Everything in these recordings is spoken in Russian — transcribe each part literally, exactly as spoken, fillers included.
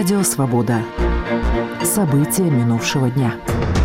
Радио «Свобода». События минувшего дня.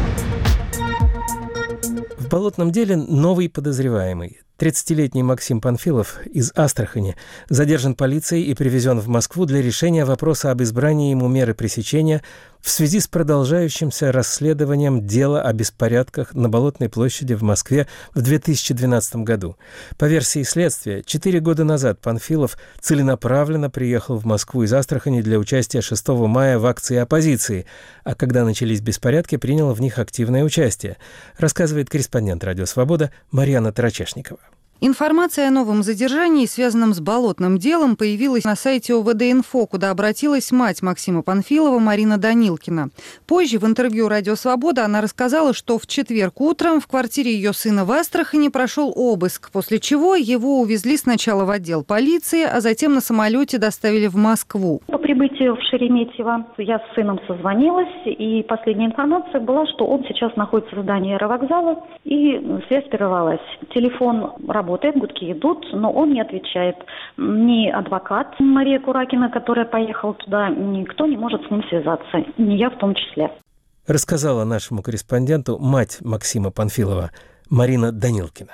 В болотном деле новый подозреваемый. тридцатилетний Максим Панфилов из Астрахани задержан полицией и привезен в Москву для решения вопроса об избрании ему меры пресечения в связи с продолжающимся расследованием дела о беспорядках на Болотной площади в Москве в две тысячи двенадцатом году. По версии следствия, четыре года назад Панфилов целенаправленно приехал в Москву из Астрахани для участия шестого мая в акции оппозиции, а когда начались беспорядки, принял в них активное участие, рассказывает корреспондент «Радио Свобода» Марьяна Тарачешникова. Информация о новом задержании, связанном с болотным делом, появилась на сайте о вэ дэ инфо, куда обратилась мать Максима Панфилова Марина Данилкина. Позже в интервью «Радио Свобода» она рассказала, что в четверг утром в квартире ее сына в Астрахани прошел обыск, после чего его увезли сначала в отдел полиции, а затем на самолете доставили в Москву. По прибытию в Шереметьево я с сыном созвонилась, и последняя информация была, что он сейчас находится в здании аэровокзала, и связь прервалась. Телефон работает. Работает, гудки идут, но он не отвечает. Ни адвокат Мария Куракина, которая поехала туда, никто не может с ним связаться, ни я в том числе. Рассказала нашему корреспонденту мать Максима Панфилова Марина Данилкина.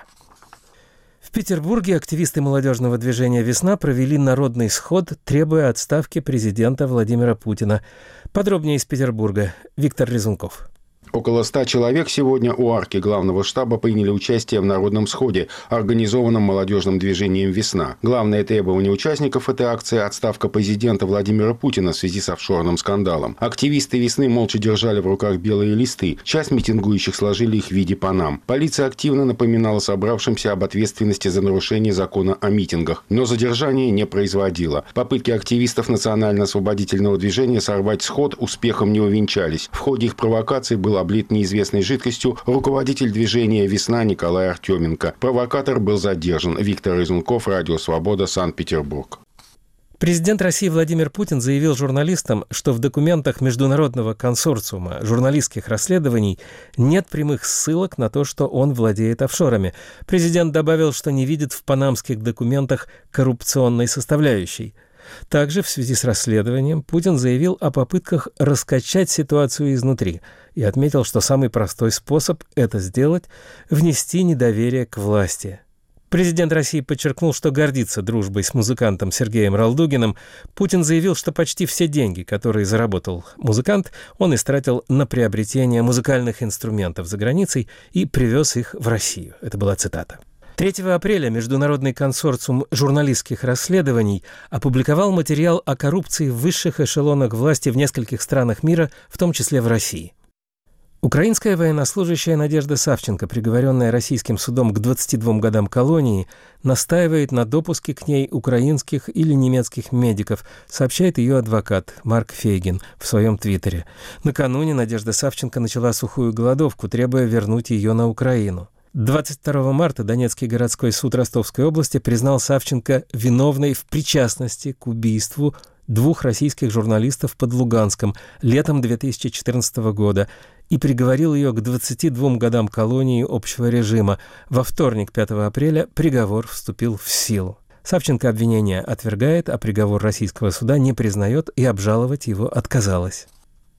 В Петербурге активисты молодежного движения «Весна» провели народный сход, требуя отставки президента Владимира Путина. Подробнее из Петербурга. Виктор Резунков. Около ста человек сегодня у арки главного штаба приняли участие в народном сходе, организованном молодежным движением «Весна». Главное требование участников этой акции – отставка президента Владимира Путина в связи с офшорным скандалом. Активисты «Весны» молча держали в руках белые листы. Часть митингующих сложили их в виде панам. Полиция активно напоминала собравшимся об ответственности за нарушение закона о митингах, но задержание не производила. Попытки активистов национально-освободительного движения сорвать сход успехом не увенчались. В ходе их провокаций был облит неизвестной жидкостью руководитель движения «Весна» Николай Артеменко. Провокатор был задержан. Виктор Резунков, Радио Свобода, Санкт-Петербург. Президент России Владимир Путин заявил журналистам, что в документах Международного консорциума журналистских расследований нет прямых ссылок на то, что он владеет офшорами. Президент добавил, что не видит в панамских документах коррупционной составляющей. Также в связи с расследованием Путин заявил о попытках раскачать ситуацию изнутри и отметил, что самый простой способ это сделать – внести недоверие к власти. Президент России подчеркнул, что гордится дружбой с музыкантом Сергеем Ралдугиным. Путин заявил, что почти все деньги, которые заработал музыкант, он истратил на приобретение музыкальных инструментов за границей и привез их в Россию. Это была цитата. третьего апреля Международный консорциум журналистских расследований опубликовал материал о коррупции в высших эшелонах власти в нескольких странах мира, в том числе в России. Украинская военнослужащая Надежда Савченко, приговоренная российским судом к двадцати двум годам колонии, настаивает на допуске к ней украинских или немецких медиков, сообщает ее адвокат Марк Фейгин в своем твиттере. Накануне Надежда Савченко начала сухую голодовку, требуя вернуть ее на Украину. двадцать второго марта Донецкий городской суд Ростовской области признал Савченко виновной в причастности к убийству двух российских журналистов под Луганском летом две тысячи четырнадцатого года и приговорил ее к двадцати двум годам колонии общего режима. Во вторник, пятого апреля, приговор вступил в силу. Савченко обвинение отвергает, а приговор российского суда не признает и обжаловать его отказалась.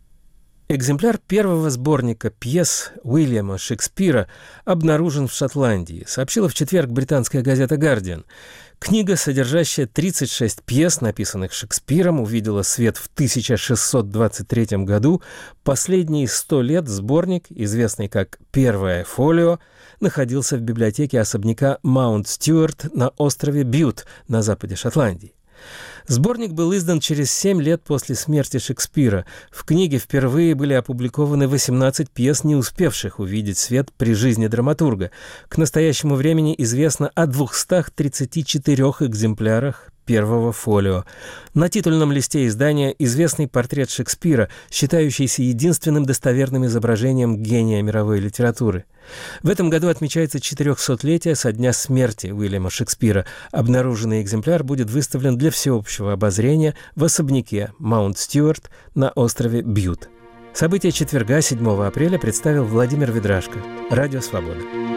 Экземпляр первого сборника пьес Уильяма Шекспира обнаружен в Шотландии, сообщила в четверг британская газета «Гардиан». Книга, содержащая тридцать шесть пьес, написанных Шекспиром, увидела свет в тысяча шестьсот двадцать третьем году. Последние сто лет сборник, известный как «Первое фолио», находился в библиотеке особняка Маунт-Стюарт на острове Бьют на западе Шотландии. Сборник был издан через семь лет после смерти Шекспира. В книге впервые были опубликованы восемнадцать пьес, не успевших увидеть свет при жизни драматурга. К настоящему времени известно о двухстах тридцати четырёх экземплярах первого фолио. На титульном листе издания известный портрет Шекспира, считающийся единственным достоверным изображением гения мировой литературы. В этом году отмечается четырехсотлетие со дня смерти Уильяма Шекспира. Обнаруженный экземпляр будет выставлен для всеобщего обозрения в особняке Маунт-Стюарт на острове Бьют. События четверга, седьмого апреля, представил Владимир Ведрашко. Радио «Свобода».